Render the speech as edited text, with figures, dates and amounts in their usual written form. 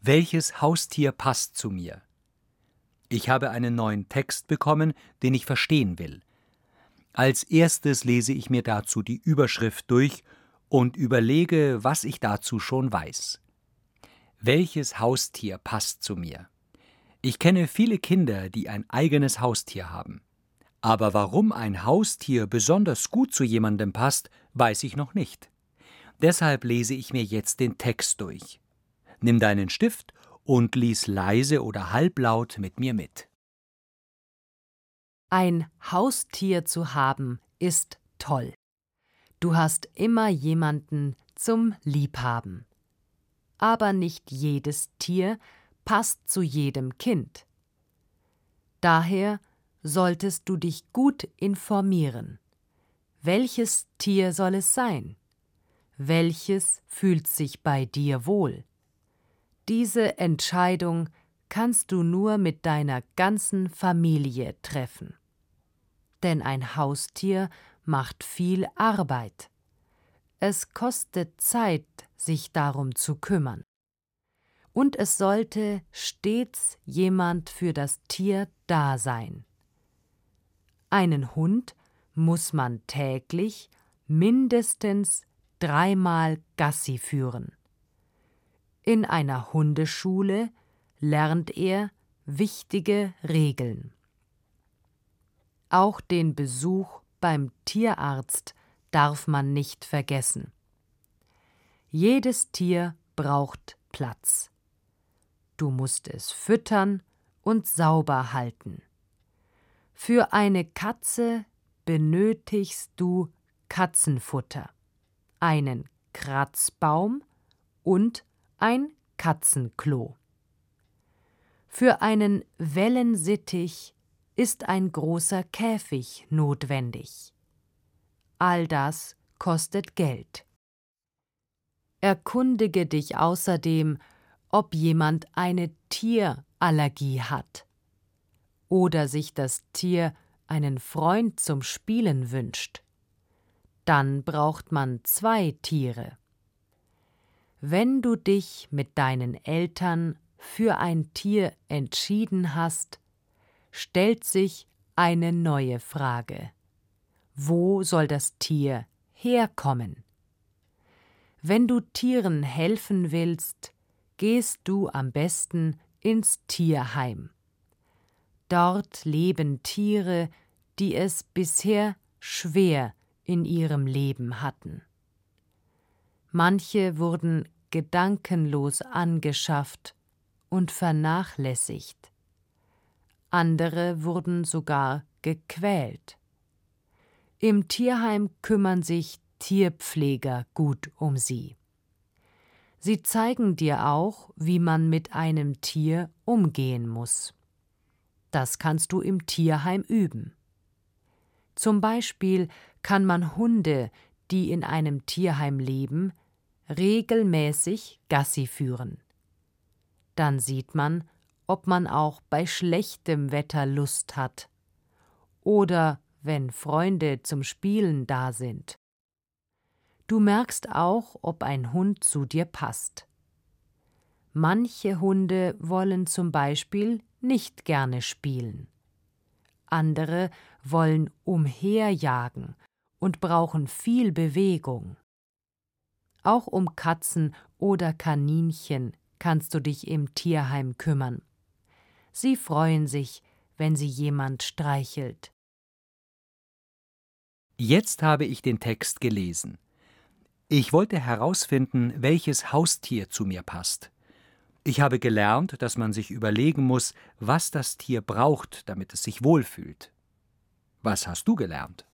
Welches Haustier passt zu mir? Ich habe einen neuen Text bekommen, den ich verstehen will. Als erstes lese ich mir dazu die Überschrift durch und überlege, was ich dazu schon weiß. Welches Haustier passt zu mir? Ich kenne viele Kinder, die ein eigenes Haustier haben. Aber warum ein Haustier besonders gut zu jemandem passt, weiß ich noch nicht. Deshalb lese ich mir jetzt den Text durch. Nimm deinen Stift und lies leise oder halblaut mit mir mit. Ein Haustier zu haben ist toll. Du hast immer jemanden zum Liebhaben. Aber nicht jedes Tier passt zu jedem Kind. Daher solltest du dich gut informieren. Welches Tier soll es sein? Welches fühlt sich bei dir wohl? Diese Entscheidung kannst du nur mit deiner ganzen Familie treffen. Denn ein Haustier macht viel Arbeit. Es kostet Zeit, sich darum zu kümmern. Und es sollte stets jemand für das Tier da sein. Einen Hund muss man täglich mindestens 3-mal Gassi führen. In einer Hundeschule lernt er wichtige Regeln. Auch den Besuch beim Tierarzt darf man nicht vergessen. Jedes Tier braucht Platz. Du musst es füttern und sauber halten. Für eine Katze benötigst du Katzenfutter, einen Kratzbaum und ein Katzenklo. Für einen Wellensittich ist ein großer Käfig notwendig. All das kostet Geld. Erkundige dich außerdem, ob jemand eine Tierallergie hat oder sich das Tier einen Freund zum Spielen wünscht. Dann braucht man 2 Tiere. Wenn du dich mit deinen Eltern für ein Tier entschieden hast, stellt sich eine neue Frage. Wo soll das Tier herkommen? Wenn du Tieren helfen willst, gehst du am besten ins Tierheim. Dort leben Tiere, die es bisher schwer in ihrem Leben hatten. Manche wurden gedankenlos angeschafft und vernachlässigt. Andere wurden sogar gequält. Im Tierheim kümmern sich Tierpfleger gut um sie. Sie zeigen dir auch, wie man mit einem Tier umgehen muss. Das kannst du im Tierheim üben. Zum Beispiel kann man Hunde, die in einem Tierheim leben, regelmäßig Gassi führen. Dann sieht man, ob man auch bei schlechtem Wetter Lust hat oder wenn Freunde zum Spielen da sind. Du merkst auch, ob ein Hund zu dir passt. Manche Hunde wollen zum Beispiel nicht gerne spielen. Andere wollen umherjagen und brauchen viel Bewegung. Auch um Katzen oder Kaninchen kannst du dich im Tierheim kümmern. Sie freuen sich, wenn sie jemand streichelt. Jetzt habe ich den Text gelesen. Ich wollte herausfinden, welches Haustier zu mir passt. Ich habe gelernt, dass man sich überlegen muss, was das Tier braucht, damit es sich wohlfühlt. Was hast du gelernt?